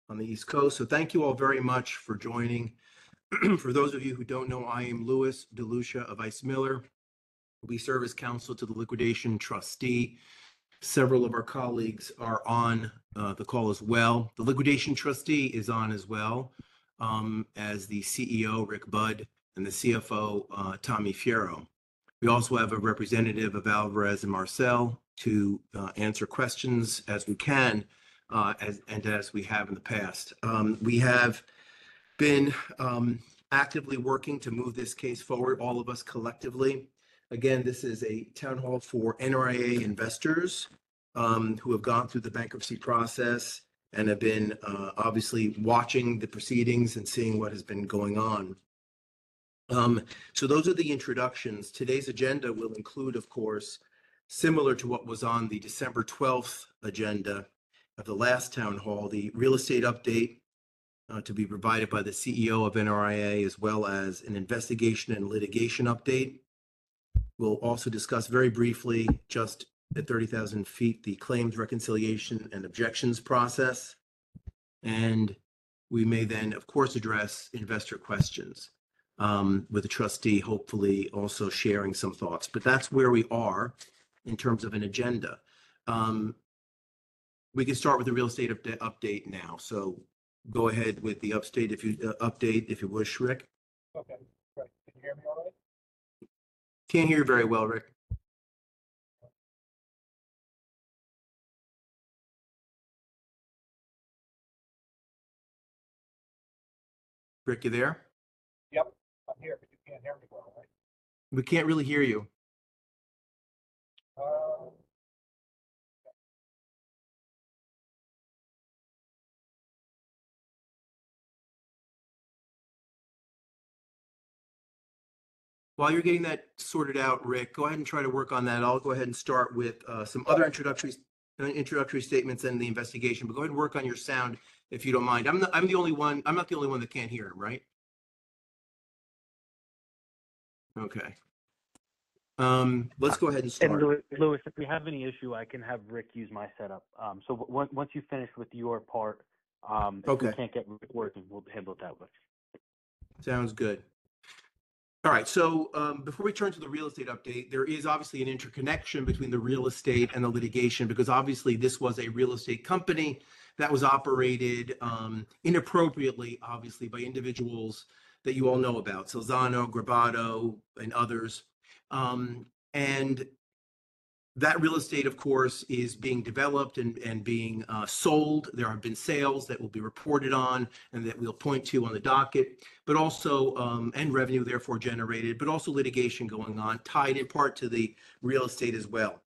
on the East Coast. So thank you all very much for joining. For those of you who don't know, I am Louis DeLucia of Ice Miller. We serve as counsel to the liquidation trustee. Several of our colleagues are on the call as well. The liquidation trustee is on as well, as the CEO, Rick Budd, and the CFO, Tommy Fierro. We also have a representative of Alvarez and Marcel to answer questions as we can, as we have in the past. We have been actively working to move this case forward, all of us collectively. Again, this is a town hall for NRIA investors who have gone through the bankruptcy process and have been obviously watching the proceedings and seeing what has been going on. So those are the introductions. Today's agenda will include, of course, similar to what was on the December 12th agenda of the last town hall, the real estate update to be provided by the CEO of NRIA, as well as an investigation and litigation update. We'll also discuss very briefly, just at 30,000 feet, the claims reconciliation and objections process. And we may then, of course, address investor questions with the trustee, hopefully also sharing some thoughts. But that's where we are in terms of an agenda. We can start with the real estate update now. So go ahead with the update if you wish, Rick. Okay, great. Can you hear me all right? Can't hear you very well, Rick. Rick, you there? Yep, I'm here, but you can't hear me well, right? We can't really hear you. While you're getting that sorted out, Rick, go ahead and try to work on that. I'll go ahead and start with some other introductory statements and the investigation, but go ahead and work on your sound if you don't mind. I'm not the only one that can't hear him, right? Okay. Let's go ahead and start. And Louis, if we have any issue, I can have Rick use my setup. So once you finish with your part, if we can't get Rick working, we'll handle it that way. Sounds good. All right, so before we turn to the real estate update, there is obviously an interconnection between the real estate and the litigation, because obviously this was a real estate company that was operated inappropriately, obviously, by individuals that you all know about, Salzano, Grabato, and others. And that real estate, of course, is being developed and being sold. There have been sales that will be reported on and that we'll point to on the docket, but also, and revenue therefore generated, but also litigation going on, tied in part to the real estate as well.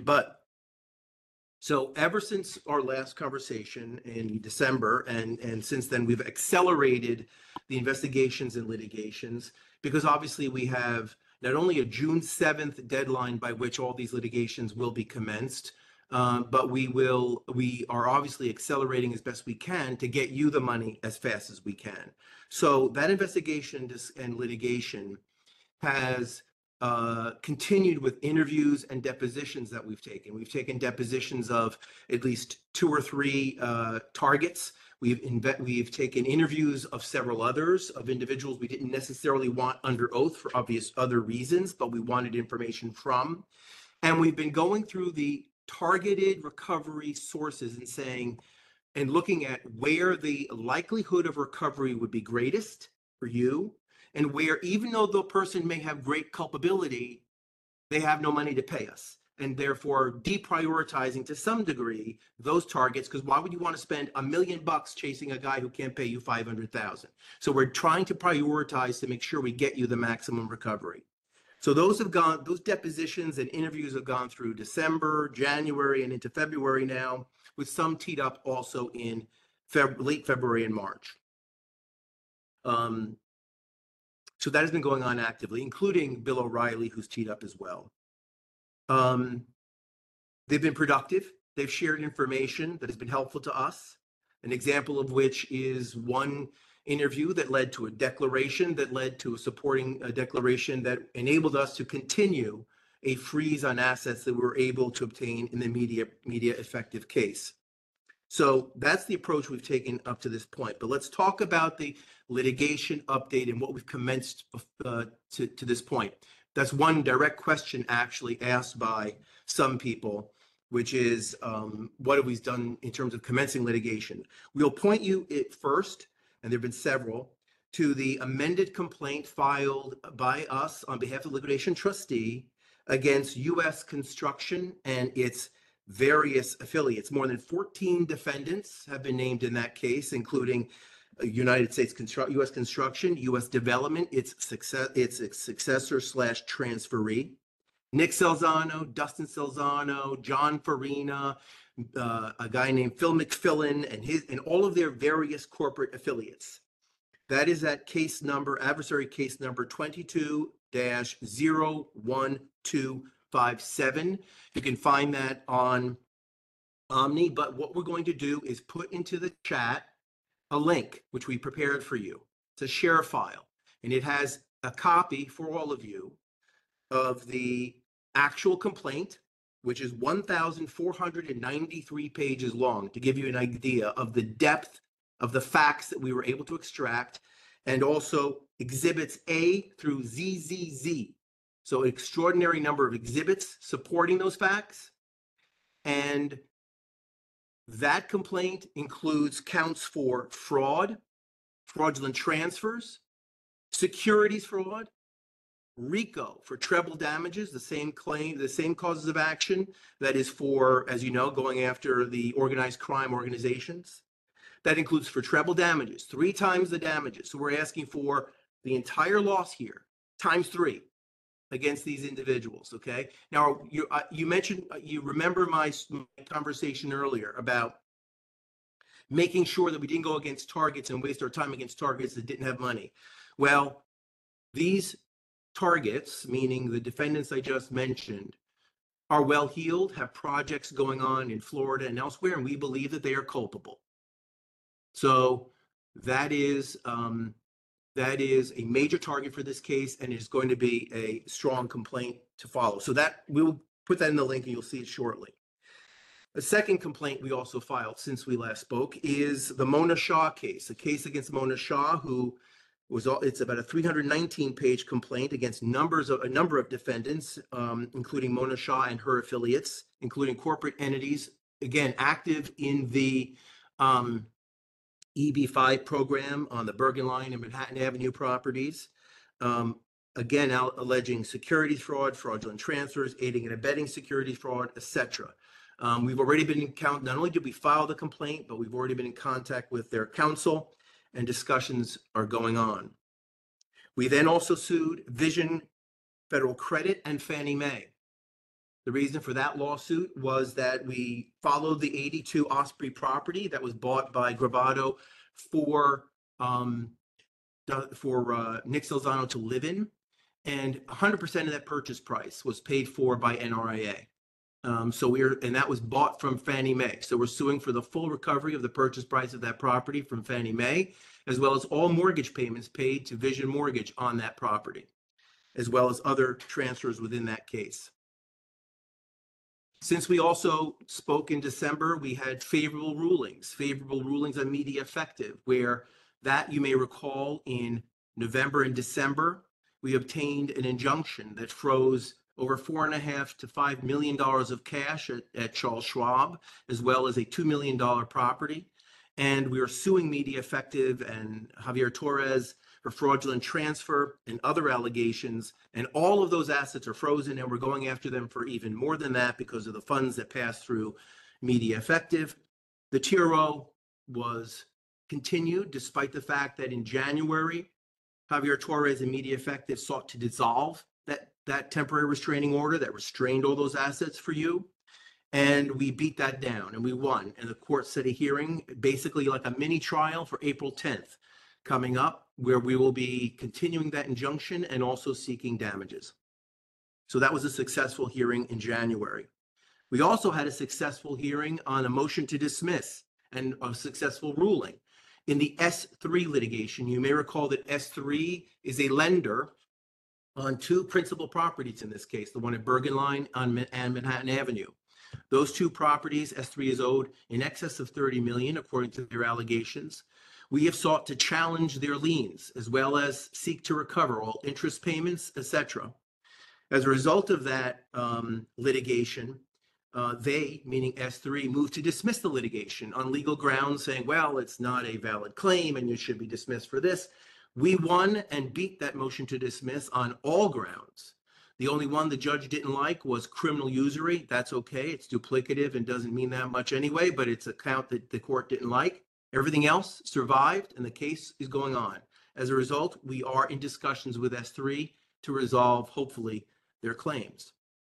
So ever since our last conversation in December, and since then, we've accelerated the investigations and litigations, because obviously we have not only a June 7th deadline by which all these litigations will be commenced, but we are obviously accelerating as best we can to get you the money as fast as we can. So that investigation and litigation has continued with interviews and depositions that we've taken. We've taken depositions of at least 2 or 3 targets. We've taken interviews of several others, of individuals we didn't necessarily want under oath for obvious other reasons, but we wanted information from. And we've been going through the targeted recovery sources and looking at where the likelihood of recovery would be greatest for you, and where, even though the person may have great culpability, they have no money to pay us, and therefore deprioritizing to some degree those targets, because why would you want to spend $1 million chasing a guy who can't pay you $500,000? So we're trying to prioritize to make sure we get you the maximum recovery. So those depositions and interviews have gone through December, January, and into February now, with some teed up also in late February and March. So that has been going on actively, including Bill O'Reilly, who's teed up as well. They've been productive. They've shared information that has been helpful to us. An example of which is one interview that led to a declaration that led to a supporting declaration that enabled us to continue a freeze on assets that we were able to obtain in the media effective case. So that's the approach we've taken up to this point. But let's talk about the litigation update and what we've commenced to this point. That's one direct question actually asked by some people, which is what have we done in terms of commencing litigation? We'll point you at first, and there have been several, to the amended complaint filed by us on behalf of the liquidation trustee against U.S. Construction and its various affiliates. More than 14 defendants have been named in that case, including United States U.S. Construction, U.S. Development, its successor slash transferee, Nick Celzano, Dustin Celzano, John Farina, a guy named Phil McFillin, and all of their various corporate affiliates. That is that case number, adversary case number 22-01257. You can find that on Omni, but what we're going to do is put into the chat a link, which we prepared for you. It's a share file, and it has a copy for all of you of the actual complaint, which is 1,493 pages long, to give you an idea of the depth of the facts that we were able to extract, and also exhibits A through ZZZ. So an extraordinary number of exhibits supporting those facts. And that complaint includes counts for fraud, fraudulent transfers, securities fraud, RICO for treble damages, the same claim, the same causes of action that is for, as you know, going after the organized crime organizations. That includes for treble damages, 3 times the damages. So we're asking for the entire loss here, times 3 against these individuals, okay? Now, you mentioned, you remember my conversation earlier about making sure that we didn't go against targets and waste our time against targets that didn't have money. Well, these targets, meaning the defendants I just mentioned, are well-heeled, have projects going on in Florida and elsewhere, and we believe that they are culpable. So that is a major target for this case, and is going to be a strong complaint to follow. So that we'll put that in the link, and you'll see it shortly. The second complaint we also filed since we last spoke is the Mona Shaw case, a case against Mona Shaw, who was it's about a 319-page complaint against a number of defendants, including Mona Shaw and her affiliates, including corporate entities, again, active in the EB-5 program on the Bergen Line and Manhattan Avenue properties. Again, alleging securities fraud, fraudulent transfers, aiding and abetting securities fraud, etc. We've already been in contact, not only did we file the complaint, but we've already been in contact with their counsel, and discussions are going on. We then also sued Vision Federal Credit and Fannie Mae. The reason for that lawsuit was that we followed the 82 Osprey property that was bought by Gravato for Nick Celzano to live in, and 100% of that purchase price was paid for by NRIA. And that was bought from Fannie Mae. So we're suing for the full recovery of the purchase price of that property from Fannie Mae, as well as all mortgage payments paid to Vision Mortgage on that property, as well as other transfers within that case. Since we also spoke in December, we had favorable rulings on Media Effective, where that, you may recall, in November and December, we obtained an injunction that froze over $4.5 to $5 million of cash at Charles Schwab, as well as a $2 million property. And we are suing Media Effective and Javier Torres for fraudulent transfer and other allegations. And all of those assets are frozen, and we're going after them for even more than that because of the funds that pass through Media Effective. The TRO was continued despite the fact that in January, Javier Torres and Media Effective sought to dissolve that temporary restraining order that restrained all those assets for you. And we beat that down and we won. And the court set a hearing, basically like a mini trial, for April 10th coming up, where we will be continuing that injunction and also seeking damages. So that was a successful hearing in January. We also had a successful hearing on a motion to dismiss and a successful ruling. In the S3 litigation, you may recall that S3 is a lender on 2 principal properties in this case, the one at Bergen Line and Manhattan Avenue. Those two properties, S3 is owed in excess of $30 million, according to their allegations. We have sought to challenge their liens, as well as seek to recover all interest payments, etc. As a result of that litigation, they, meaning S3, moved to dismiss the litigation on legal grounds, saying, well, it's not a valid claim and you should be dismissed for this. We won and beat that motion to dismiss on all grounds. The only one the judge didn't like was criminal usury. That's okay. It's duplicative and doesn't mean that much anyway, but it's a count that the court didn't like. Everything else survived and the case is going on. As a result, we are in discussions with S3 to resolve, hopefully, their claims.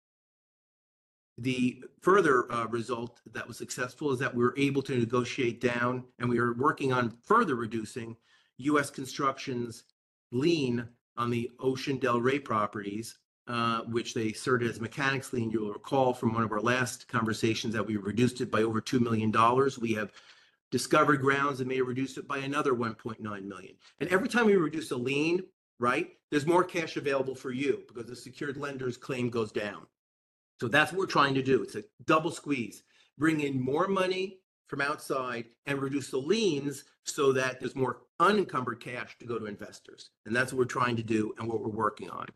The further result that was successful is that we were able to negotiate down, and we are working on further reducing U.S. Construction's lien on the Ocean Del Rey properties, which they asserted as mechanics lien. You'll recall from one of our last conversations that we reduced it by over $2 million. We have discovered grounds that may reduce it by another $1.9 million. And every time we reduce a lien, right, there's more cash available for you because the secured lender's claim goes down. So that's what we're trying to do. It's a double squeeze. Bring in more money from outside and reduce the liens so that there's more unencumbered cash to go to investors. And that's what we're trying to do and what we're working on.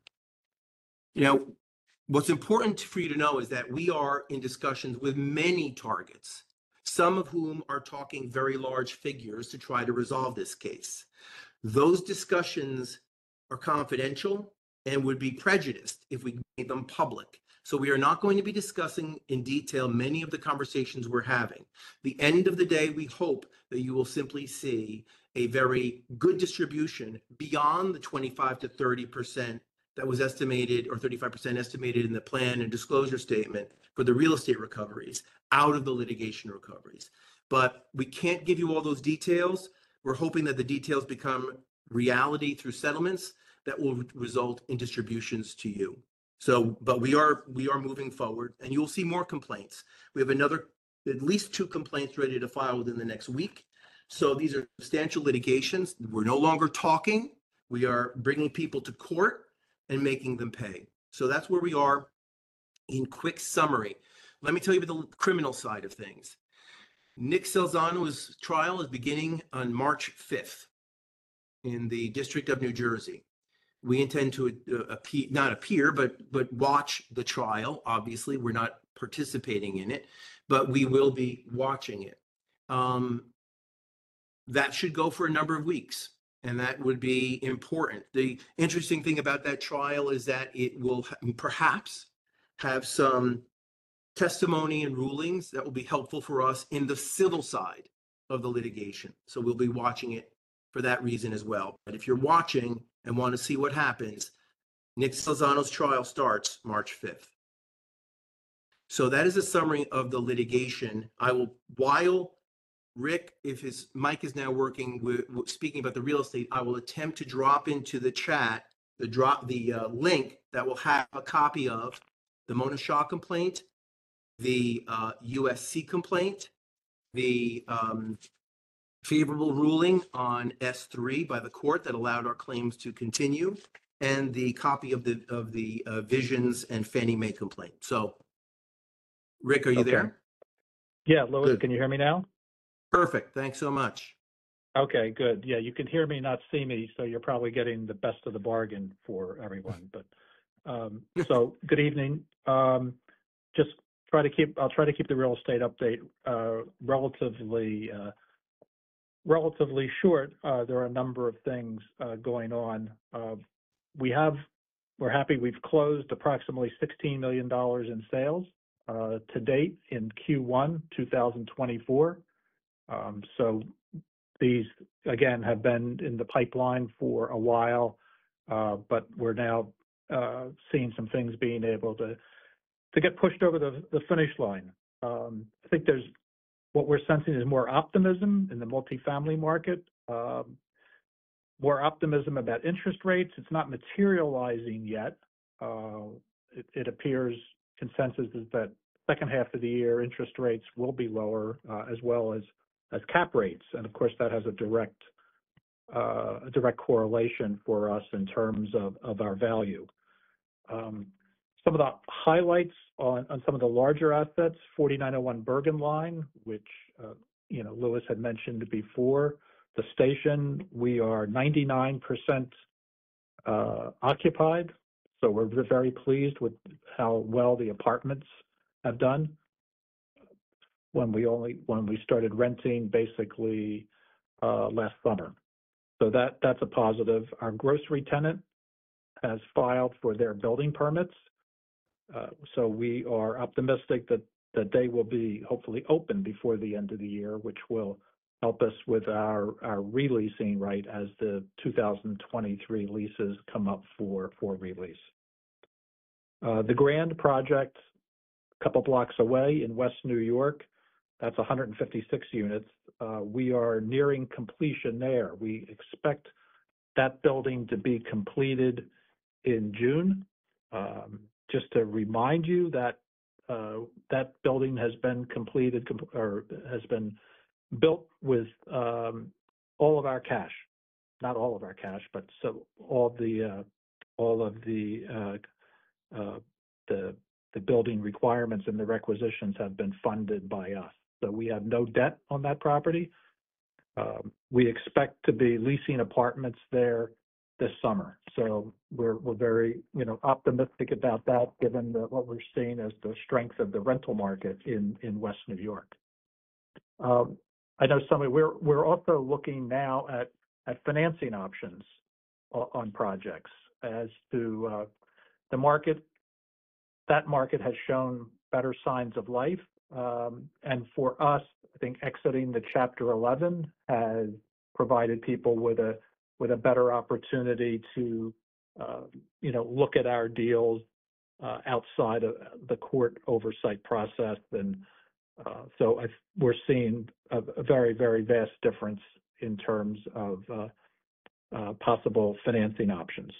You know, what's important for you to know is that we are in discussions with many targets, some of whom are talking very large figures to try to resolve this case. Those discussions are confidential and would be prejudiced if we made them public. So we are not going to be discussing in detail many of the conversations we're having. The end of the day, we hope that you will simply see a very good distribution beyond the 25 to 30% that was estimated, or 35% estimated in the plan and disclosure statement for the real estate recoveries out of the litigation recoveries. But we can't give you all those details. We're hoping that the details become reality through settlements that will result in distributions to you. So, but we are moving forward, and you'll see more complaints. We have at least 2 complaints ready to file within the next week. So these are substantial litigations. We're no longer talking. We are bringing people to court and making them pay. So that's where we are in quick summary. Let me tell you about the criminal side of things. Nick Salzano's trial is beginning on March 5th in the District of New Jersey. We intend to not appear, but watch the trial. Obviously, we're not participating in it, but we will be watching it. That should go for a number of weeks, and that would be important. The interesting thing about that trial is that it will perhaps have some testimony and rulings that will be helpful for us in the civil side of the litigation. So we'll be watching it for that reason as well. But if you're watching and want to see what happens, Nick Salzano's trial starts March 5th. So that is a summary of the litigation. While Rick, if his mic is now working, speaking about the real estate, I will attempt to drop into the chat the link that will have a copy of the Mona Shah complaint, the USC complaint, the favorable ruling on S3 by the court that allowed our claims to continue, and the copy of the Visions and Fannie Mae complaint. So, Rick, are you there? Yeah, Louis, Good. Can you hear me now? Perfect. Thanks so much. Okay, good. Yeah, you can hear me, not see me, so you're probably getting the best of the bargain for everyone. But so, good evening. Just I'll try to keep the real estate update relatively short. There are a number of things going on. We're happy we've closed approximately $16 million in sales to date in Q1 2024. So these, again, have been in the pipeline for a while, but we're now seeing some things being able to get pushed over the finish line. I think what we're sensing is more optimism in the multifamily market, more optimism about interest rates. It's not materializing yet. It appears consensus is that second half of the year interest rates will be lower, as well as cap rates, and of course that has a direct correlation for us in terms of our value. Some of the highlights on some of the larger assets, 4901 Bergen Line, which, Louis had mentioned before. The station, we are 99% occupied. So we're very pleased with how well the apartments have done. When we started renting basically last summer. So that's a positive. Our grocery tenant has filed for their building permits. So we are optimistic that they will be hopefully open before the end of the year, which will help us with our releasing right as the 2023 leases come up for release. The Grand project, a couple blocks away in West New York, that's 156 units. We are nearing completion there. We expect that building to be completed in June. Just to remind you that that building has been completed or has been built with all of our cash, not all of our cash, but so all of the building requirements and the requisitions have been funded by us. So we have no debt on that property. We expect to be leasing apartments there this summer. So we're very, optimistic about that, given what we're seeing as the strength of the rental market in West New York. I know we're also looking now at financing options on projects as to the market. That market has shown better signs of life. And for us, I think exiting the Chapter 11 has provided people with a better opportunity to, look at our deals outside of the court oversight process. And so we're seeing a very, very vast difference in terms of possible financing options.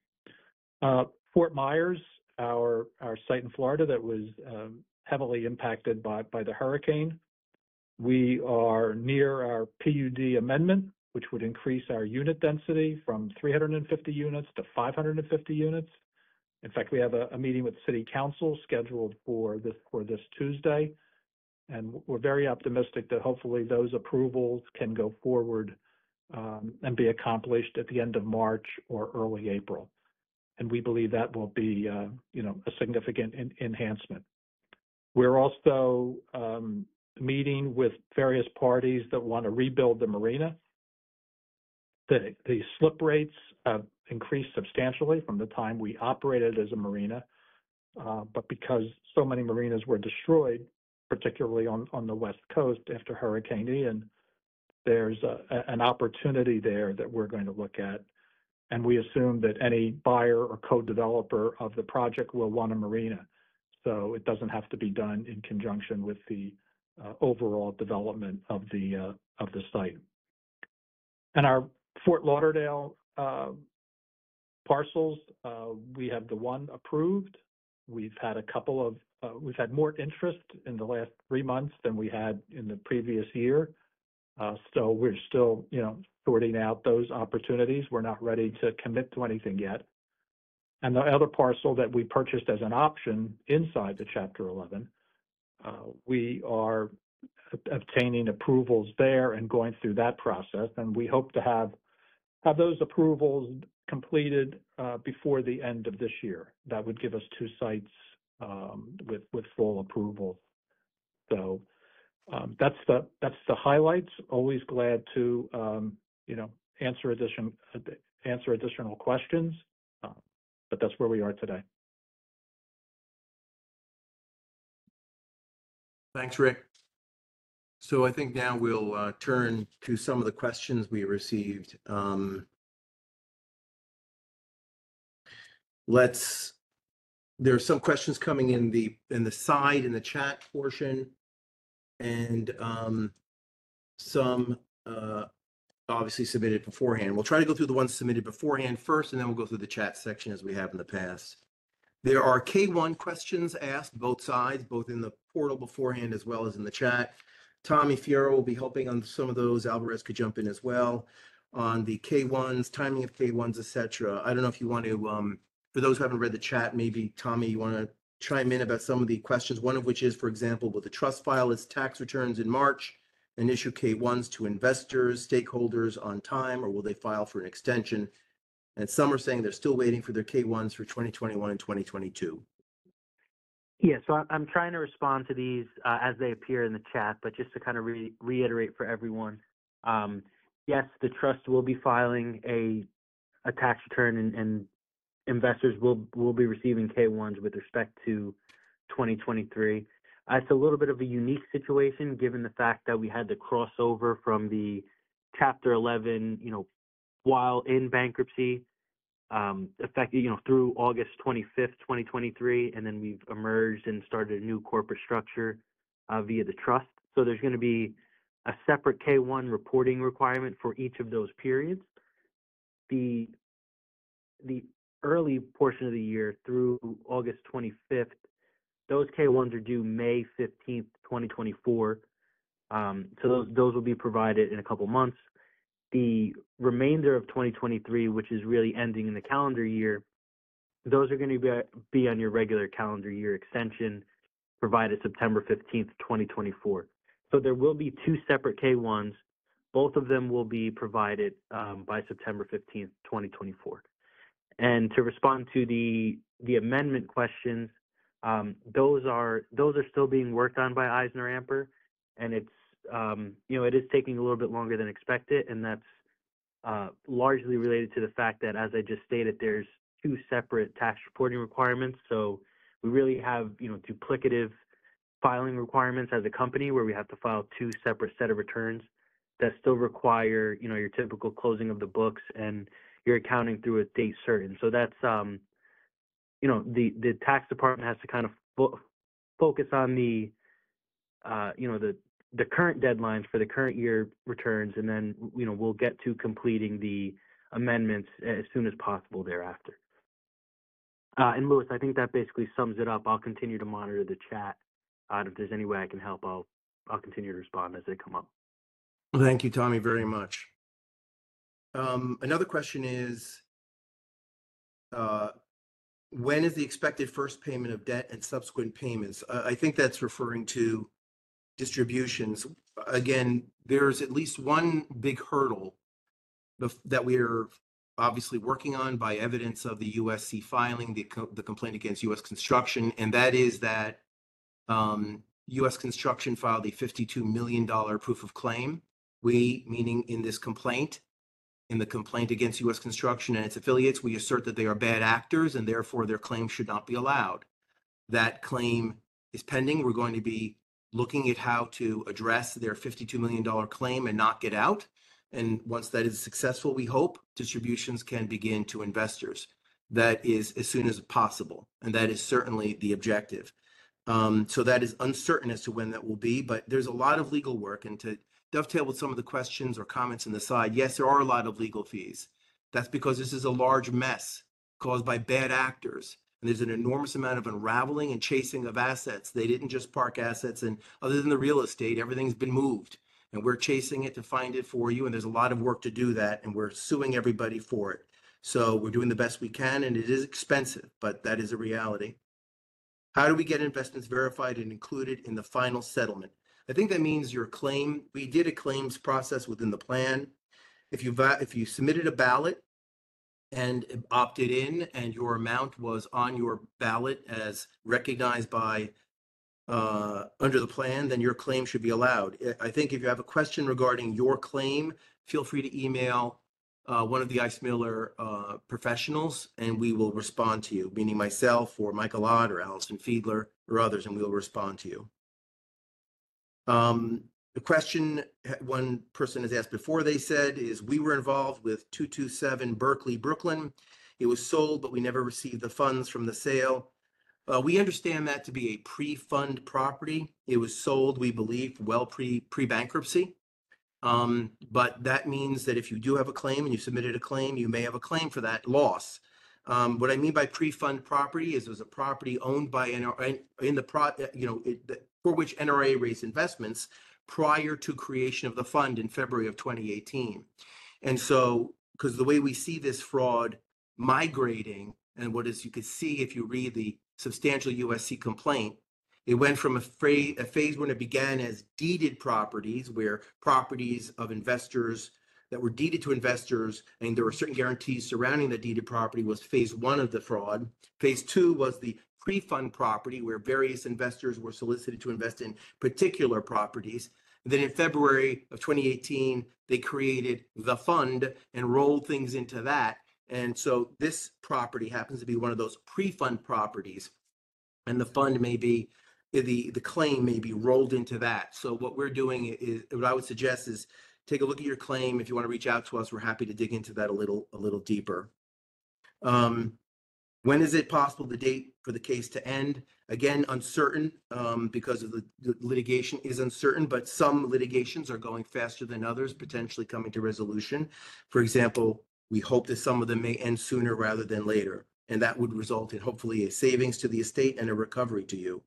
Fort Myers, our site in Florida that was heavily impacted by the hurricane. We are near our PUD amendment, which would increase our unit density from 350 units to 550 units. In fact, we have a meeting with City Council scheduled for this Tuesday, and we're very optimistic that hopefully those approvals can go forward and be accomplished at the end of March or early April. And we believe that will be, a significant enhancement. We're also meeting with various parties that want to rebuild the marina. The slip rates have increased substantially from the time we operated as a marina, but because so many marinas were destroyed, particularly on the West Coast after Hurricane Ian, there's an opportunity there that we're going to look at. And we assume that any buyer or co-developer of the project will want a marina. So it doesn't have to be done in conjunction with the overall development of the site. And our Fort Lauderdale parcels, we have the one approved. We've had we've had more interest in the last 3 months than we had in the previous year. So we're still, sorting out those opportunities. We're not ready to commit to anything yet. And the other parcel that we purchased as an option inside the Chapter 11, we are obtaining approvals there and going through that process. And we hope to have those approvals completed before the end of this year. That would give us 2 sites with full approval. So that's the highlights. Always glad to answer additional questions. But that's where we are today. Thanks, Rick. So I think now we'll turn to some of the questions we received. There are some questions coming in the chat portion, and some obviously submitted beforehand. We'll try to go through the ones submitted beforehand first, and then we'll go through the chat section as we have in the past. There are K1 questions asked, both sides, both in the portal beforehand as well as in the chat. Tommy Fierro will be helping on some of those. Alvarez could jump in as well on the K1s, timing of K1s, etc. I don't know if you want to for those who haven't read the chat, maybe Tommy, you want to chime in about some of the questions, one of which is, for example, will the trust file its tax returns in March and issue K-1s to investors, stakeholders on time, or will they file for an extension? And some are saying they're still waiting for their K-1s for 2021 and 2022. Yeah, so I'm trying to respond to these as they appear in the chat, but just to kind of reiterate for everyone, yes, the trust will be filing a tax return, and investors will be receiving K-1s with respect to 2023. It's a little bit of a unique situation given the fact that we had the crossover from the Chapter 11, while in bankruptcy, effective, through August 25th, 2023, and then we've emerged and started a new corporate structure via the trust. So there's going to be a separate K-1 reporting requirement for each of those periods. The early portion of the year through August 25th, those K-1s are due May 15th, 2024. So those will be provided in a couple months. The remainder of 2023, which is really ending in the calendar year, those are going to be on your regular calendar year extension, provided September 15th, 2024. So there will be two separate K-1s. Both of them will be provided by September 15th, 2024. And to respond to the amendment questions, those are still being worked on by EisnerAmper, and it's it is taking a little bit longer than expected, and that's largely related to the fact that, as I just stated, there's two separate tax reporting requirements. So we really have duplicative filing requirements as a company, where we have to file two separate set of returns that still require your typical closing of the books and your accounting through a date certain. So that's the tax department has to kind of focus on the current deadlines for the current year returns, and then we'll get to completing the amendments as soon as possible thereafter. And Louis, I think that basically sums it up. I'll continue to monitor the chat. If there's any way I can help, I'll continue to respond as they come up. Thank you, Tommy, very much. Another question is, when is the expected first payment of debt and subsequent payments? I think that's referring to distributions. Again, there's at least one big hurdle that we're obviously working on by evidence of the USC filing, the complaint against U.S. Construction, and that is that U.S. Construction filed a $52 million proof of claim. We, meaning in this complaint, in the complaint against U.S. Construction and its affiliates, we assert that they are bad actors and therefore their claim should not be allowed. That claim is pending. We're going to be looking at how to address their $52 million claim and knock it out. And once that is successful, we hope distributions can begin to investors. That is as soon as possible. And that is certainly the objective. So that is uncertain as to when that will be, but there's a lot of legal work. And to dovetail with some of the questions or comments on the side, yes, there are a lot of legal fees. That's because this is a large mess caused by bad actors. And there's an enormous amount of unraveling and chasing of assets. They didn't just park assets, and other than the real estate, everything's been moved. And we're chasing it to find it for you. And there's a lot of work to do that. And we're suing everybody for it. So we're doing the best we can. And it is expensive, but that is a reality. How do we get investments verified and included in the final settlement? I think that means your claim. We did a claims process within the plan. If you submitted a ballot and opted in, and your amount was on your ballot as recognized by under the plan, then your claim should be allowed. I think if you have a question regarding your claim, feel free to email one of the EisMiller professionals, and we will respond to you, meaning myself or Michael Ott or Allison Fiedler or others, and we will respond to you. The question one person has asked before, they said, is we were involved with 227 Berkeley, Brooklyn. It was sold, but we never received the funds from the sale. We understand that to be a pre-fund property. It was sold, we believe, well pre-bankruptcy. But that means that if you do have a claim and you submitted a claim, you may have a claim for that loss. What I mean by pre-fund property is it was a property owned by NRA for which NRA raised investments prior to creation of the fund in February of 2018. And so, because the way we see this fraud migrating And what is you could see if you read the substantial USC complaint, it went from a phase when it began as deeded properties, where properties of investors that were deeded to investors, and there were certain guarantees surrounding the deeded property, was phase one of the fraud. Phase two was the pre-fund property, where various investors were solicited to invest in particular properties. And then in February of 2018, they created the fund and rolled things into that. And so this property happens to be one of those pre-fund properties, and the fund may be, the claim may be rolled into that. So what we're doing is, what I would suggest is take a look at your claim. If you want to reach out to us, we're happy to dig into that a little deeper. When is it possible the date for the case to end? Again, uncertain, because of the litigation is uncertain, but some litigations are going faster than others, potentially coming to resolution. For example, we hope that some of them may end sooner rather than later, and that would result in hopefully a savings to the estate and a recovery to you.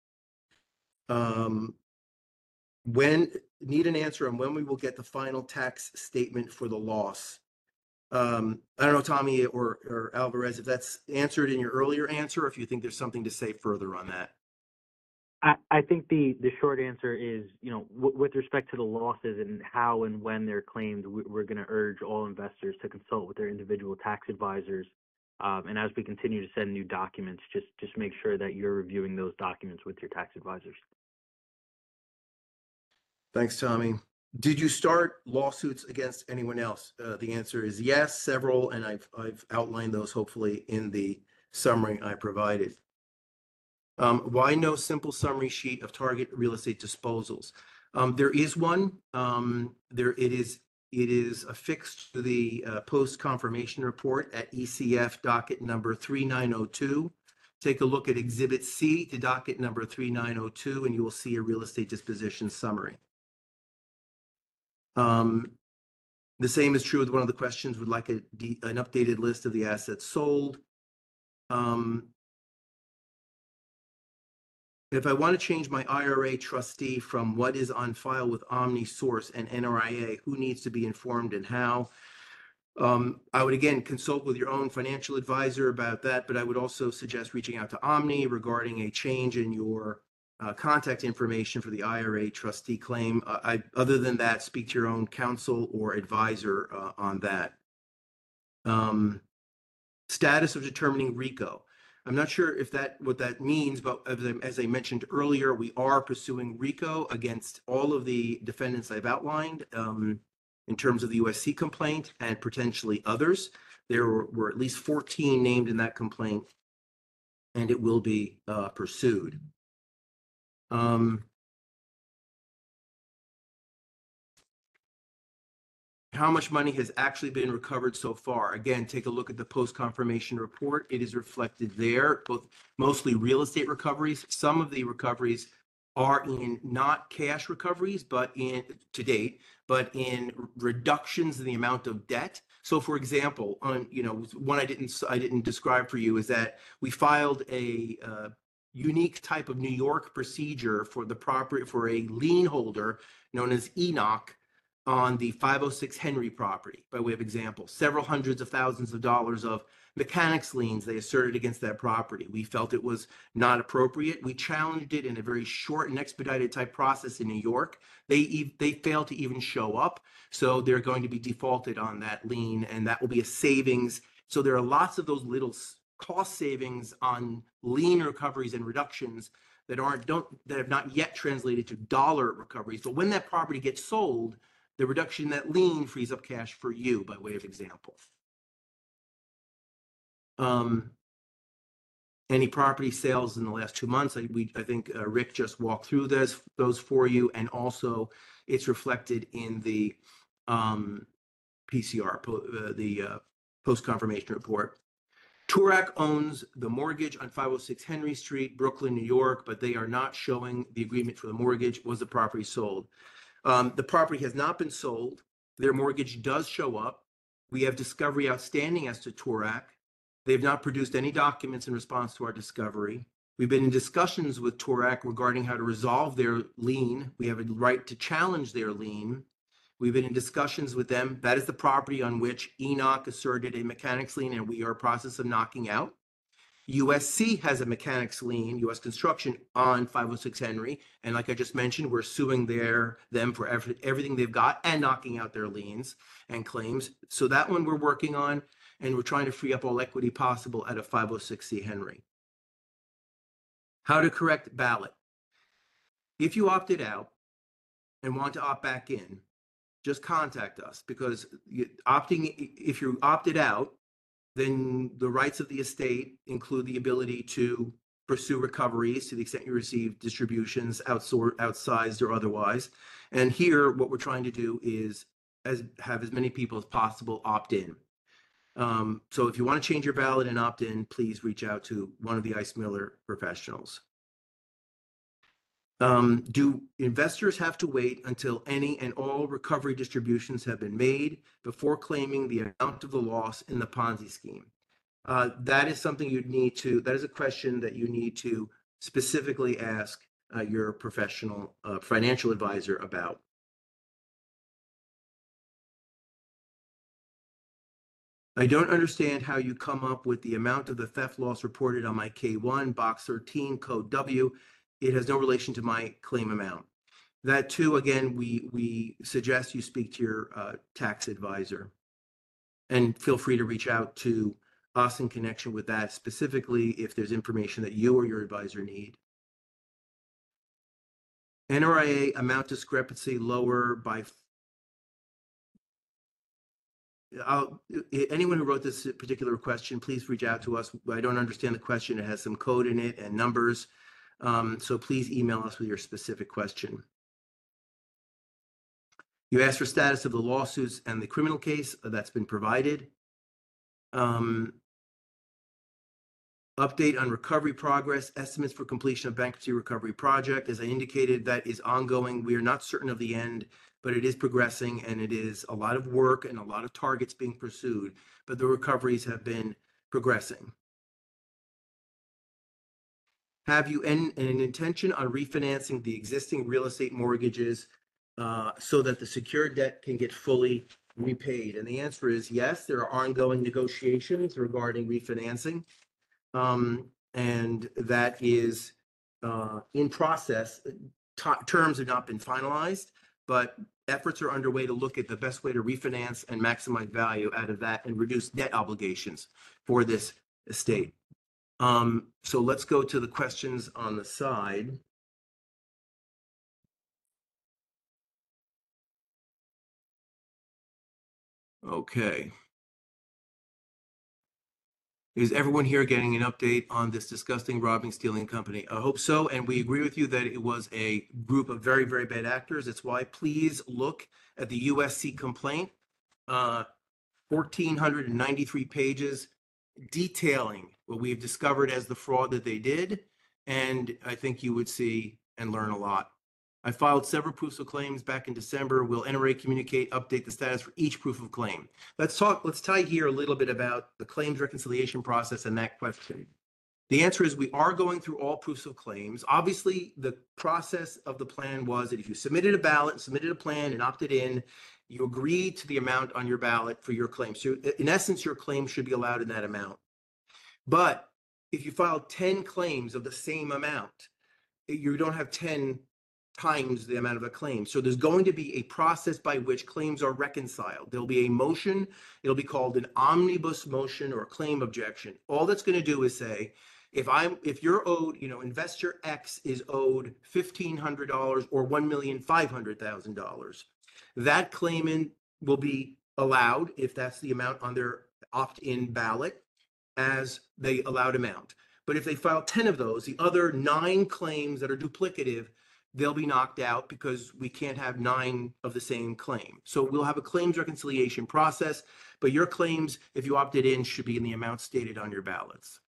When need an answer on when we will get the final tax statement for the loss. I don't know, Tommy or Alvarez, if that's answered in your earlier answer, or if you think there's something to say further on that. I think the short answer is, with respect to the losses and how and when they're claimed, we're going to urge all investors to consult with their individual tax advisors. And as we continue to send new documents, just make sure that you're reviewing those documents with your tax advisors. Thanks, Tommy. Did you start lawsuits against anyone else? The answer is yes, several, and I've outlined those hopefully in the summary I provided. Why no simple summary sheet of target real estate disposals? There is one. It is affixed to the post confirmation report at ECF docket number 3902. Take a look at Exhibit C to docket number 3902, and you will see a real estate disposition summary. The same is true with one of the questions. Would like an updated list of the assets sold. If I want to change my IRA trustee from what is on file with OmniSource and NRIA, who needs to be informed and how? I would again consult with your own financial advisor about that, but I would also suggest reaching out to Omni regarding a change in your contact information for the IRA trustee claim. Other than that, speak to your own counsel or advisor on that. Status of determining RICO. I'm not sure if what that means, but as I mentioned earlier, we are pursuing RICO against all of the defendants I've outlined in terms of the USC complaint and potentially others. There were at least 14 named in that complaint, and it will be pursued. How much money has actually been recovered so far? Again, take a look at the post-confirmation report. It is reflected there, mostly real estate recoveries. Some of the recoveries are in not cash recoveries, but to date, but in reductions in the amount of debt. So, for example, one I didn't describe for you is that we filed a unique type of New York procedure for the property for a lien holder known as Enoch on the 506 Henry property. By way of example, several hundreds of thousands of dollars of mechanics liens they asserted against that property. We felt it was not appropriate. We challenged it in a very short and expedited type process in New York. They failed to even show up, so they're going to be defaulted on that lien, and that will be a savings. So there are lots of those little cost savings on lien recoveries and reductions that have not yet translated to dollar recoveries. But when that property gets sold, the reduction in that lien frees up cash for you, by way of example. Any property sales in the last 2 months? I think Rick just walked through those for you, and also it's reflected in the PCR, the post-confirmation report. Toorak owns the mortgage on 506 Henry Street, Brooklyn, New York, but they are not showing the agreement for the mortgage. Was the property sold? The property has not been sold. Their mortgage does show up. We have discovery outstanding as to Toorak. They have not produced any documents in response to our discovery. We've been in discussions with Toorak regarding how to resolve their lien. We have a right to challenge their lien. We've been in discussions with them. That is the property on which Enoch asserted a mechanics lien, and we are in process of knocking out. USC has a mechanics lien, US Construction, on 506 Henry. And like I just mentioned, we're suing them for everything they've got and knocking out their liens and claims. So that one we're working on, and we're trying to free up all equity possible out of 506C Henry. How to correct ballot. If you opted out and want to opt back in, just contact us, because if you're opted out, then the rights of the estate include the ability to pursue recoveries to the extent you receive distributions, outsized or otherwise. And here, what we're trying to do is have as many people as possible opt in. So if you want to change your ballot and opt in, please reach out to one of the Ice Miller professionals. Do investors have to wait until any and all recovery distributions have been made before claiming the amount of the loss in the Ponzi scheme? That is something that is a question that you need to specifically ask your professional financial advisor about. I don't understand how you come up with the amount of the theft loss reported on my K1, box 13, code W. It has no relation to my claim amount. That too, again, we suggest you speak to your tax advisor, and feel free to reach out to us in connection with that, specifically if there's information that you or your advisor need. NRIA amount discrepancy lower by anyone who wrote this particular question, please reach out to us. I don't understand the question. It has some code in it and numbers. So please email us with your specific question. You asked for status of the lawsuits and the criminal case. That's been provided. Update on recovery progress, estimates for completion of bankruptcy recovery project. As I indicated, that is ongoing. We are not certain of the end, but it is progressing, and it is a lot of work and a lot of targets being pursued, but the recoveries have been progressing. Have you an intention on refinancing the existing real estate mortgages so that the secured debt can get fully repaid? And the answer is yes. There are ongoing negotiations regarding refinancing, and that is in process. Terms have not been finalized, but efforts are underway to look at the best way to refinance and maximize value out of that and reduce debt obligations for this estate. So let's go to the questions on the side. Okay. Is everyone here getting an update on this disgusting robbing, stealing company? I hope so. And we agree with you that it was a group of very, very bad actors. That's why please look at the USC complaint, 1,493 pages detailing what we've discovered as the fraud that they did. And I think you would see and learn a lot. I filed several proofs of claims back in December. Will NRA communicate, update the status for each proof of claim? Let's tie here a little bit about the claims reconciliation process and that question. The answer is we are going through all proofs of claims. Obviously, the process of the plan was that if you submitted a ballot, submitted a plan, and opted in, you agreed to the amount on your ballot for your claim. So in essence, your claim should be allowed in that amount. But if you filed 10 claims of the same amount, you don't have 10 times the amount of a claim. So there's going to be a process by which claims are reconciled. There'll be a motion. It'll be called an omnibus motion or a claim objection. All that's going to do is say, if you're owed, investor X is owed $1,500 or $1,500,000, that claimant will be allowed, if that's the amount on their opt-in ballot, as the allowed amount. But if they file 10 of those, the other 9 claims that are duplicative, they'll be knocked out because we can't have 9 of the same claim. So we'll have a claims reconciliation process, but your claims, if you opted in, should be in the amount stated on your ballots.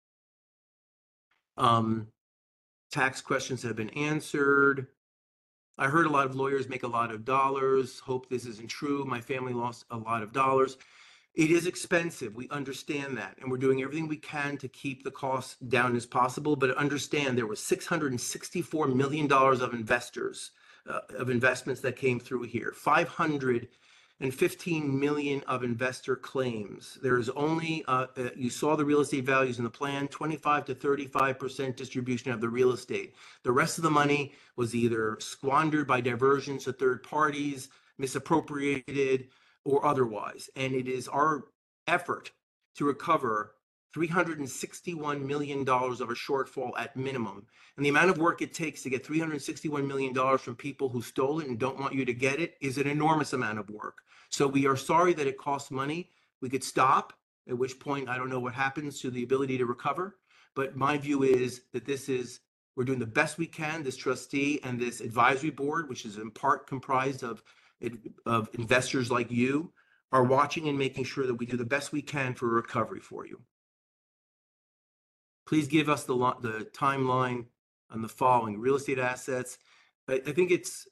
Tax questions have been answered. I heard a lot of lawyers make a lot of dollars. Hope this isn't true. My family lost a lot of dollars. It is expensive. We understand that. And we're doing everything we can to keep the costs down as possible. But understand there was $664 million of investments that came through here. 500 and 15 million of investor claims. There is only, you saw the real estate values in the plan, 25 to 35% distribution of the real estate. The rest of the money was either squandered by diversions to third parties, misappropriated, or otherwise. And it is our effort to recover $361 million of a shortfall at minimum. And the amount of work it takes to get $361 million from people who stole it and don't want you to get it is an enormous amount of work. So we are sorry that it costs money. We could stop, at which point I don't know what happens to the ability to recover. But my view is that we're doing the best we can. This trustee and this advisory board, which is in part comprised of investors like you, are watching and making sure that we do the best we can for recovery for you. Please give us the timeline on the following: real estate assets. I think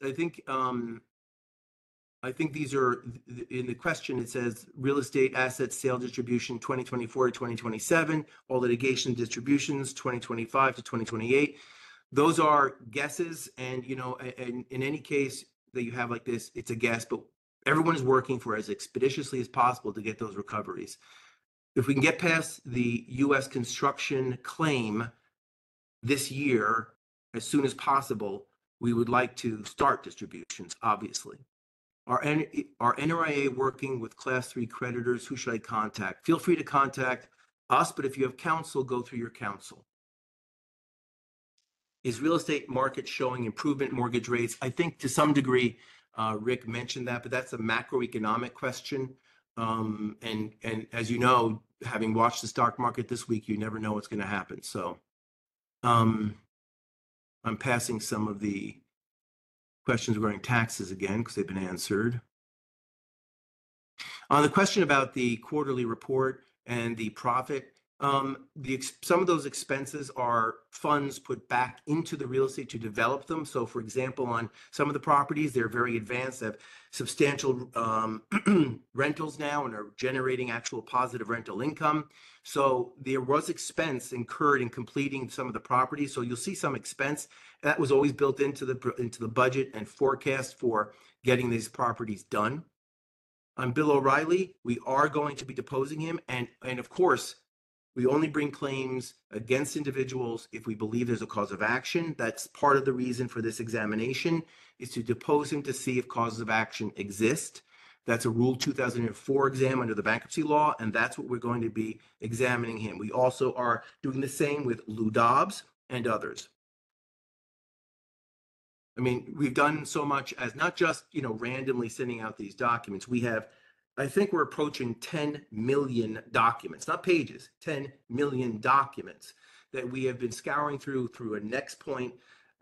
these are in the question. It says real estate assets sale distribution 2024 to 2027, all litigation distributions 2025 to 2028. Those are guesses, and in any case that you have like this, it's a guess, but everyone is working for as expeditiously as possible to get those recoveries. If we can get past the U.S. construction claim this year as soon as possible, we would like to start distributions, obviously. Our NRIA working with Class 3 creditors? Who should I contact? Feel free to contact us, but if you have counsel, go through your counsel. Is real estate market showing improvement mortgage rates? I think to some degree, Rick mentioned that, but that's a macroeconomic question. And as you know, having watched the stock market this week, you never know what's going to happen. So I'm passing some of the questions regarding taxes again, because they've been answered. On the question about the quarterly report and the profit, some of those expenses are funds put back into the real estate to develop them. So for example, on some of the properties, they're very advanced, they have substantial rentals now and are generating actual positive rental income. So there was expense incurred in completing some of the properties. So you'll see some expense that was always built into the budget and forecast for getting these properties done. On Bill O'Reilly, we are going to be deposing him, and of course, we only bring claims against individuals if we believe there's a cause of action. That's part of the reason for this examination, is to depose him to see if causes of action exist. That's a Rule 2004 exam under the bankruptcy law, and that's what we're going to be examining him. We also are doing the same with Lou Dobbs and others. I mean, we've done so much as not just, randomly sending out these documents. We have, I think we're approaching 10 million documents, not pages, 10 million documents that we have been scouring through a NextPoint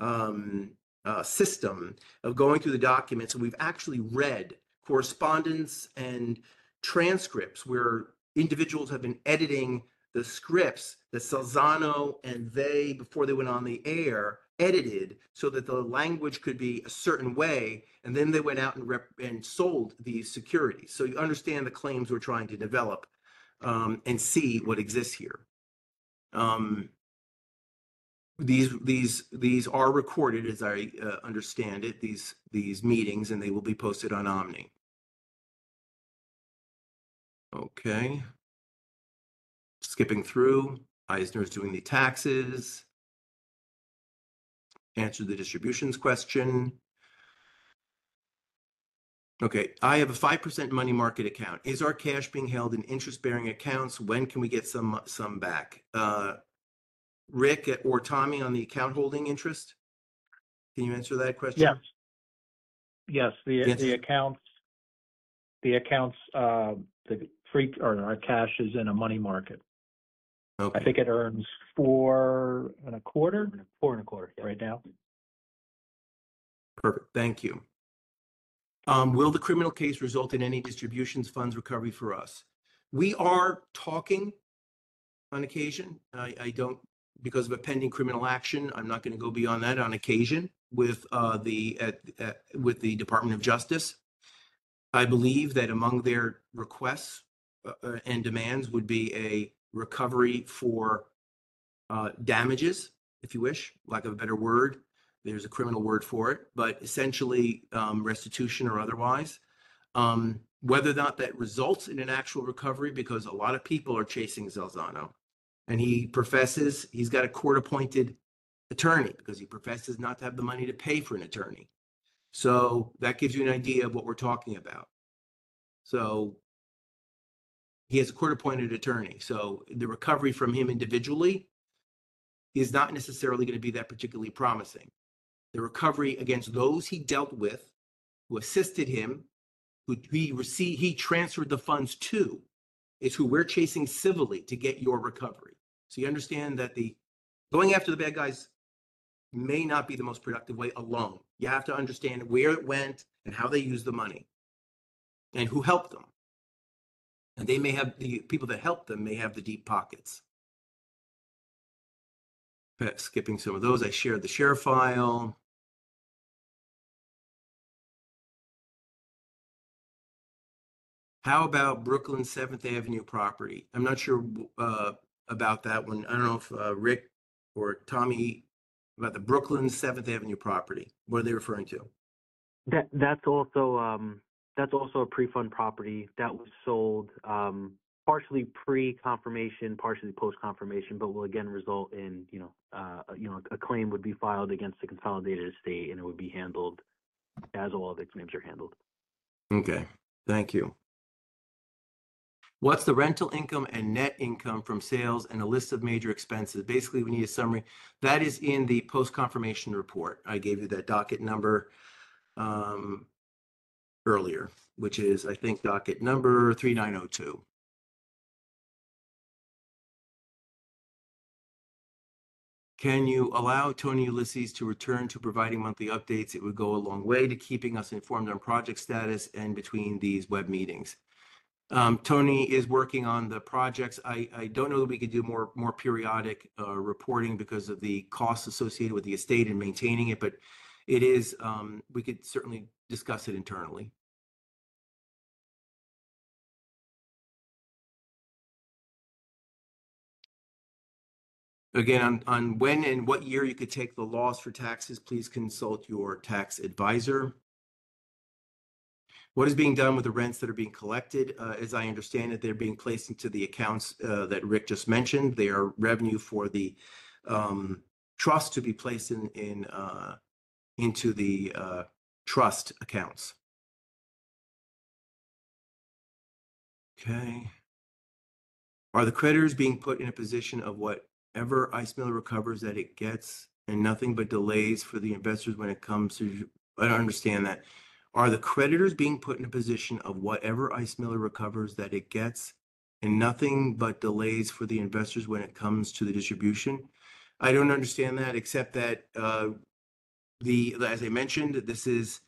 system of going through the documents. And we've actually read correspondence and transcripts where individuals have been editing the scripts that Salzano and they, before they went on the air, edited so that the language could be a certain way, and then they went out and sold these securities. So you understand the claims we're trying to develop and see what exists here. These are recorded, as I understand it, these meetings, and they will be posted on Omni. Okay. Skipping through, Eisner's doing the taxes. Answer the distributions question. Okay, I have a 5% money market account. Is our cash being held in interest-bearing accounts? When can we get some back? Rick or Tommy on the account holding interest? Can you answer that question? Yes. Yes, the accounts, the free or our cash is in a money market. Okay. I think it earns 4 1/4. 4 1/4 right now. Perfect. Thank you. Will the criminal case result in any distributions, funds, recovery for us? We are talking on occasion. I don't, because of a pending criminal action, I'm not going to go beyond that on occasion with the Department of Justice. I believe that among their requests and demands would be a recovery for damages, if you wish, lack of a better word. There's a criminal word for it, but essentially restitution or otherwise. Whether or not that results in an actual recovery, because a lot of people are chasing Zelzano, and he professes he's got a court-appointed attorney because he professes not to have the money to pay for an attorney. So that gives you an idea of what we're talking about. So he has a court-appointed attorney. So the recovery from him individually is not necessarily going to be that particularly promising. The recovery against those he dealt with, who assisted him, who he transferred the funds to, is who we're chasing civilly to get your recovery. So you understand that the going after the bad guys may not be the most productive way alone. You have to understand where it went and how they used the money and who helped them. And they may have, the people that helped them may have the deep pockets. Skipping some of those, I shared the share file. How about Brooklyn 7th Avenue property? I'm not sure about that one. I don't know if Rick or Tommy, about the Brooklyn 7th Avenue property. What are they referring to? That's also a pre-fund property that was sold partially pre-confirmation, partially post-confirmation, but will again result in a claim would be filed against the consolidated estate, and it would be handled as all other claims are handled. Okay, thank you. What's the rental income and net income from sales and a list of major expenses? Basically, we need a summary. That is in the post-confirmation report. I gave you that docket number earlier, which is, I think, docket number 3902. Can you allow Tony Ulysses to return to providing monthly updates? It would go a long way to keeping us informed on project status and between these web meetings. Tony is working on the projects. I don't know that we could do more periodic reporting because of the costs associated with the estate and maintaining it, but it is, we could certainly discuss it internally. Again, on when and what year you could take the loss for taxes, please consult your tax advisor. What is being done with the rents that are being collected? As I understand it, they're being placed into the accounts that Rick just mentioned. They are revenue for the trust to be placed into the trust accounts. Okay. Are the creditors being put in a position of whatever Ice Miller recovers that it gets and nothing but delays for the investors when it comes to, I don't understand that. Are the creditors being put in a position of whatever Ice Miller recovers that it gets and nothing but delays for the investors when it comes to the distribution? I don't understand that, except that as I mentioned, this is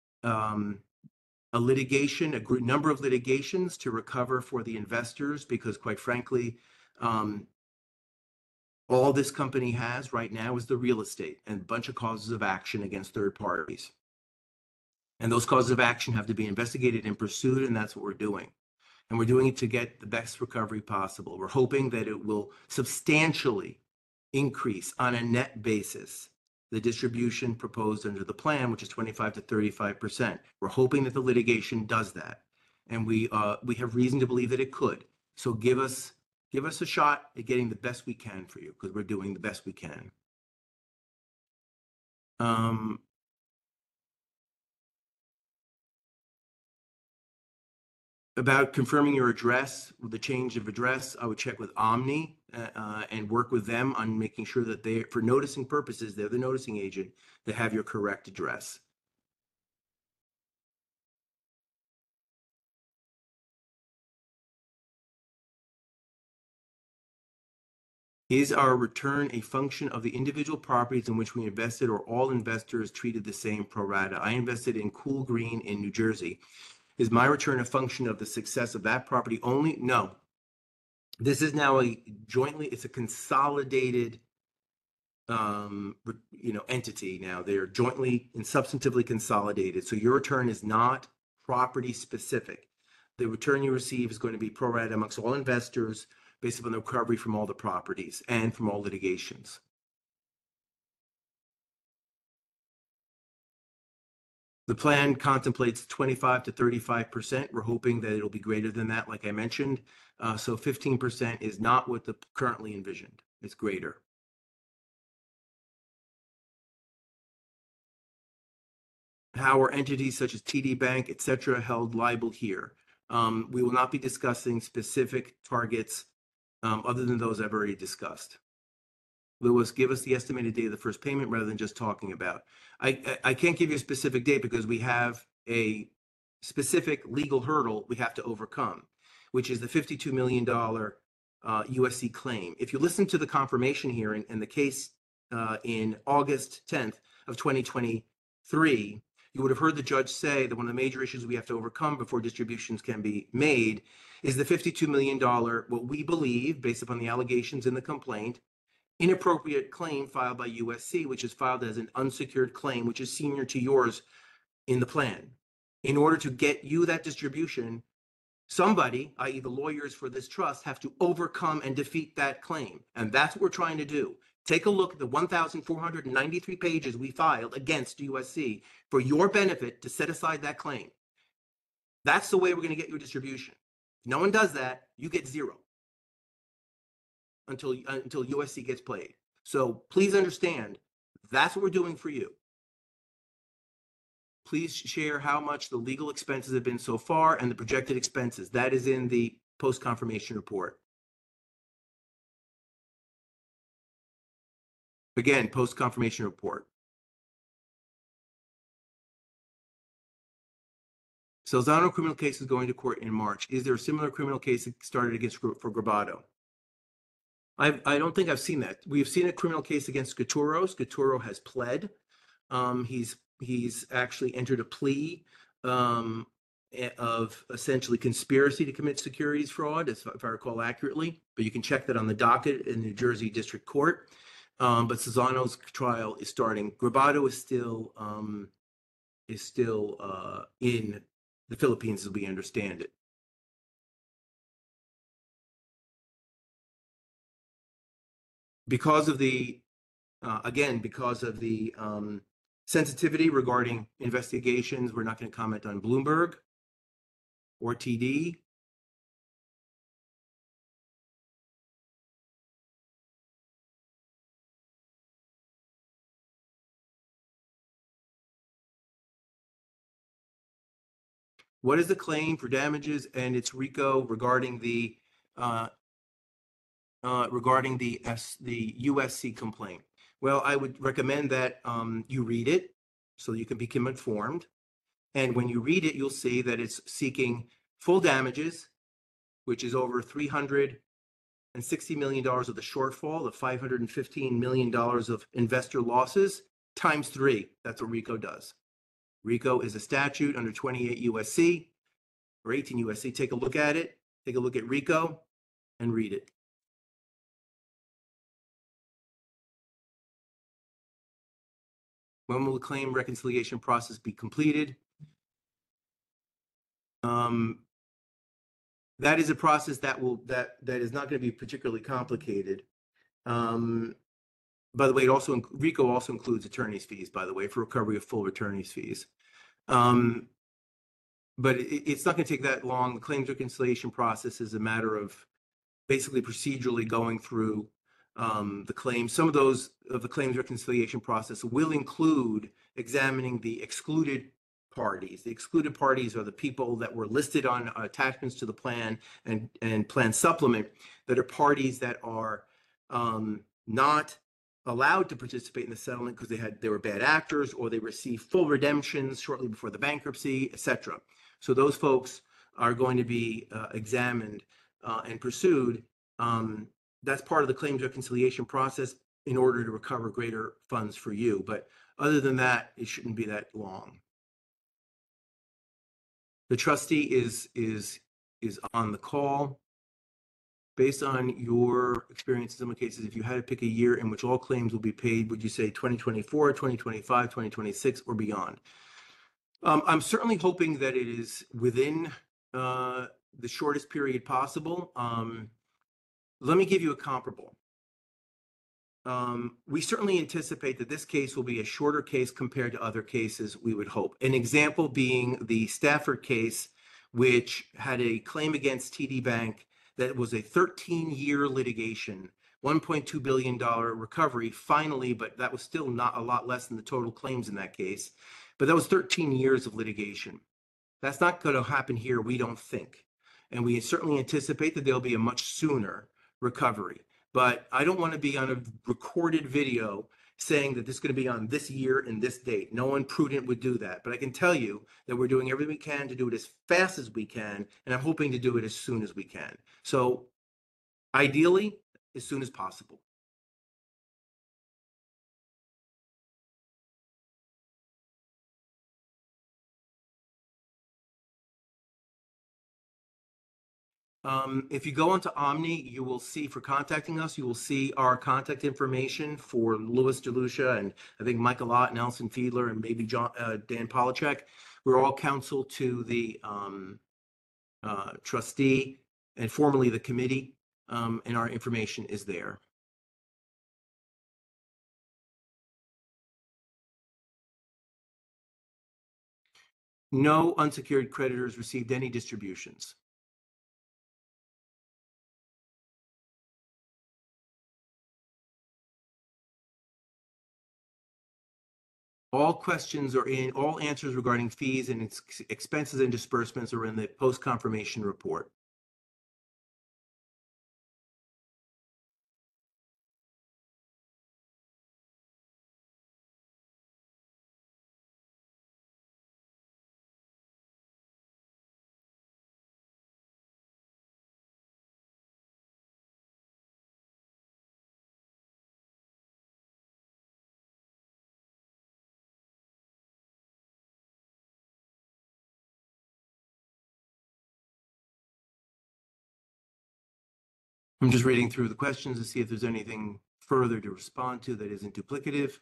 a litigation, a number of litigations to recover for the investors, because quite frankly, all this company has right now is the real estate and a bunch of causes of action against third parties. And those causes of action have to be investigated and pursued, and that's what we're doing. And we're doing it to get the best recovery possible. We're hoping that it will substantially increase on a net basis the distribution proposed under the plan, which is 25 to 35%. We're hoping that the litigation does that. And we have reason to believe that it could. So give us a shot at getting the best we can for you, because we're doing the best we can. About confirming your address, the change of address, I would check with Omni and work with them on making sure that they, for noticing purposes, they're the noticing agent, they have your correct address. Is our return a function of the individual properties in which we invested, or all investors treated the same pro rata? I invested in Cool Green in New Jersey. Is my return a function of the success of that property only? No. This is now it's a consolidated entity now. They're jointly and substantively consolidated. So your return is not property specific. The return you receive is going to be pro rata amongst all investors based upon the recovery from all the properties and from all litigations. The plan contemplates 25 to 35%. We're hoping that it'll be greater than that, like I mentioned. So 15% is not what the currently envisioned. It's greater. How are entities such as TD Bank, et cetera, held liable here? We will not be discussing specific targets other than those I've already discussed. Louis, give us the estimated date of the first payment rather than just talking about. I can't give you a specific date because we have a specific legal hurdle we have to overcome, which is the $52 million USC claim. If you listen to the confirmation hearing and the case in August 10th of 2023, you would have heard the judge say that one of the major issues we have to overcome before distributions can be made is the $52 million, what we believe, based upon the allegations in the complaint, inappropriate claim filed by USC, which is filed as an unsecured claim, which is senior to yours in the plan. In order to get you that distribution, somebody, i.e. the lawyers for this trust, have to overcome and defeat that claim. And that's what we're trying to do. Take a look at the 1,493 pages we filed against USC for your benefit to set aside that claim. That's the way we're going to get your distribution. If no one does that, you get zero until USC gets played. So please understand, that's what we're doing for you. Please share how much the legal expenses have been so far and the projected expenses. That is in the post-confirmation report. Again, post-confirmation report. Salzano criminal case is going to court in March. Is there a similar criminal case started against for Grabado? I don't think I've seen that. We've seen a criminal case against Scaturo. Scaturo has pled. He's actually entered a plea of essentially conspiracy to commit securities fraud, if I recall accurately. But you can check that on the docket in New Jersey District Court. But Salzano's trial is starting. Grabado is still in the Philippines, as we understand it. Because of the sensitivity regarding investigations, we're not going to comment on Bloomberg or TD. What is the claim for damages and its RICO regarding the USC complaint? Well, I would recommend that you read it so you can become informed. And when you read it, you'll see that it's seeking full damages, which is over $360 million of the shortfall, the $515 million of investor losses, times 3. That's what RICO does. RICO is a statute under 28 USC or 18 USC. Take a look at it. Take a look at RICO and read it. When will the claim reconciliation process be completed? That is a process that is not going to be particularly complicated. By the way, RICO also includes attorney's fees, by the way, for recovery of full attorney's fees. But it's not going to take that long. The claims reconciliation process is a matter of basically procedurally going through the claims. Some of the claims reconciliation process will include examining the excluded parties. The excluded parties are the people that were listed on attachments to the plan and plan supplement that are parties that are not allowed to participate in the settlement because they were bad actors or they received full redemptions shortly before the bankruptcy, etc. So those folks are going to be examined and pursued. That's part of the claims reconciliation process in order to recover greater funds for you. But other than that, it shouldn't be that long. The trustee is on the call. Based on your experience in some cases, if you had to pick a year in which all claims will be paid, would you say 2024, 2025, 2026, or beyond? I'm certainly hoping that it is within the shortest period possible. Let me give you a comparable. We certainly anticipate that this case will be a shorter case compared to other cases, we would hope. An example being the Stafford case, which had a claim against TD Bank that was a 13-year litigation, $1.2 billion recovery finally, but that was still not a lot less than the total claims in that case. But that was 13 years of litigation. That's not going to happen here, we don't think. And we certainly anticipate that there'll be a much sooner recovery. But I don't want to be on a recorded video saying that this is going to be on this year and this date. No one prudent would do that. But I can tell you that we're doing everything we can to do it as fast as we can, and I'm hoping to do it as soon as we can. So ideally, as soon as possible. If you go onto Omni, you will see for contacting us, you will see our contact information for Louis DeLucia and I think Michael Ott, Nelson Fiedler, and maybe Dan Polachek. We're all counsel to the trustee and formerly the committee, and our information is there. No unsecured creditors received any distributions. All questions are in, all answers regarding fees and expenses and disbursements are in the post-confirmation report. I'm just reading through the questions to see if there's anything further to respond to that isn't duplicative.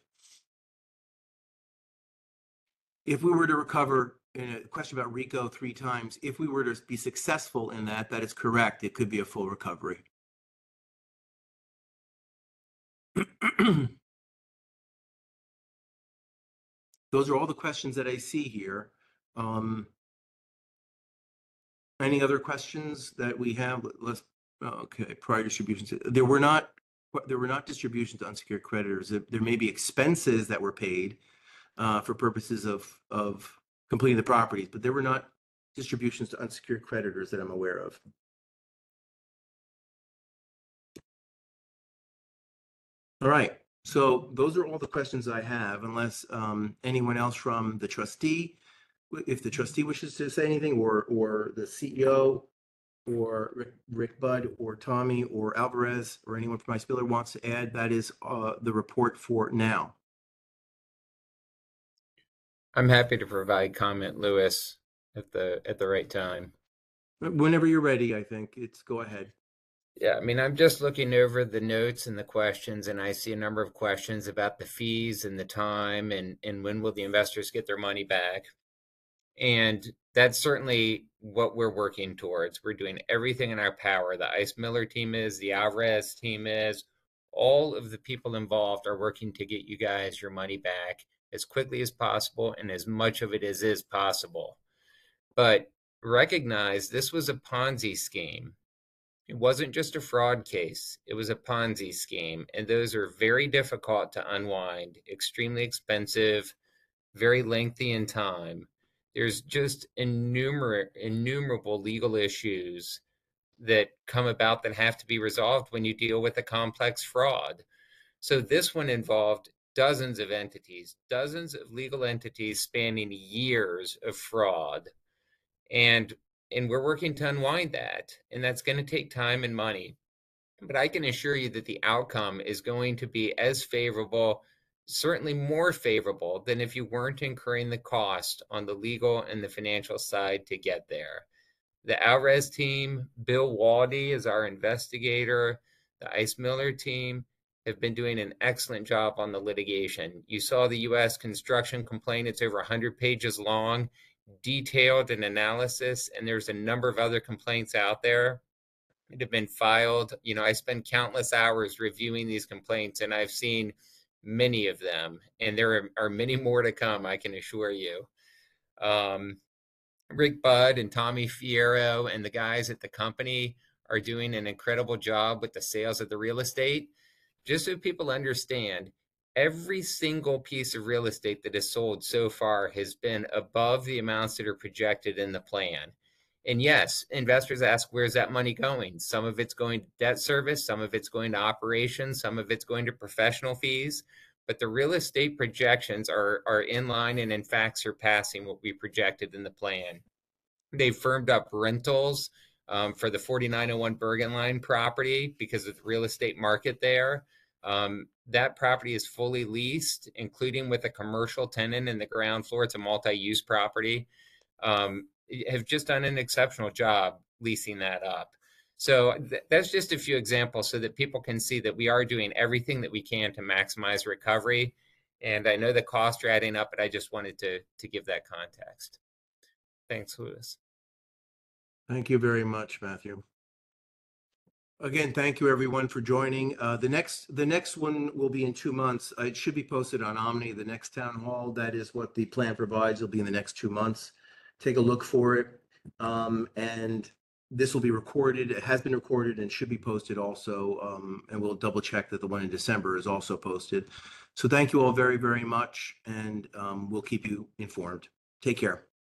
If we were to recover in a question about RICO 3 times, if we were to be successful in that, that is correct. It could be a full recovery. Those are all the questions that I see here. Any other questions that we have? Let's, okay, prior distributions. There were not distributions to unsecured creditors. There may be expenses that were paid for purposes of completing the properties, but there were not distributions to unsecured creditors that I'm aware of. All right, so those are all the questions I have, unless anyone else from the trustee, if the trustee wishes to say anything, or the CEO, or Rick Budd, or Tommy, or Alvarez, or anyone from iSpiller wants to add, that is the report for now. I'm happy to provide comment, Louis, at the right time. Whenever you're ready, I think it's go ahead. Yeah, I mean, I'm just looking over the notes and the questions, and I see a number of questions about the fees and the time and when will the investors get their money back. And that's certainly what we're working towards. We're doing everything in our power. The iSmiller team is, the Alvarez team is, all of the people involved are working to get you guys your money back as quickly as possible and as much of it as is possible. But recognize this was a Ponzi scheme. It wasn't just a fraud case. It was a Ponzi scheme. And those are very difficult to unwind, extremely expensive, very lengthy in time. There's just innumerable legal issues that come about that have to be resolved when you deal with a complex fraud. So this one involved dozens of entities, dozens of legal entities spanning years of fraud. And we're working to unwind that. And that's going to take time and money. But I can assure you that the outcome is going to be as favorable, certainly more favorable than if you weren't incurring the cost on the legal and the financial side to get there. The Alvarez team, Bill Waldy is our investigator. The iSmiller team have been doing an excellent job on the litigation. You saw the U.S. construction complaint. It's over 100 pages long, detailed and analysis, and there's a number of other complaints out there. that have been filed. I spend countless hours reviewing these complaints, and I've seen many of them, and there are many more to come, I can assure you. Rick Budd and Tommy Fierro and the guys at the company are doing an incredible job with the sales of the real estate. Just so people understand, every single piece of real estate that is sold so far has been above the amounts that are projected in the plan. And yes, investors ask, where's that money going? Some of it's going to debt service, some of it's going to operations, some of it's going to professional fees. But the real estate projections are in line and in fact surpassing what we projected in the plan. They've firmed up rentals for the 4901 Bergen Line property because of the real estate market there. That property is fully leased, including with a commercial tenant in the ground floor. It's a multi-use property. Have just done an exceptional job leasing that up. So that's just a few examples so that people can see that we are doing everything that we can to maximize recovery. And I know the costs are adding up, but I just wanted to give that context. Thanks, Louis. Thank you very much, Matthew. Again, thank you everyone for joining. The next one will be in 2 months. It should be posted on Omni, the next town hall. That is what the plan provides. It'll be in the next 2 months. Take a look for it. And this will be recorded. It has been recorded and should be posted also. And we'll double check that the one in December is also posted. So thank you all very, very much. And we'll keep you informed. Take care.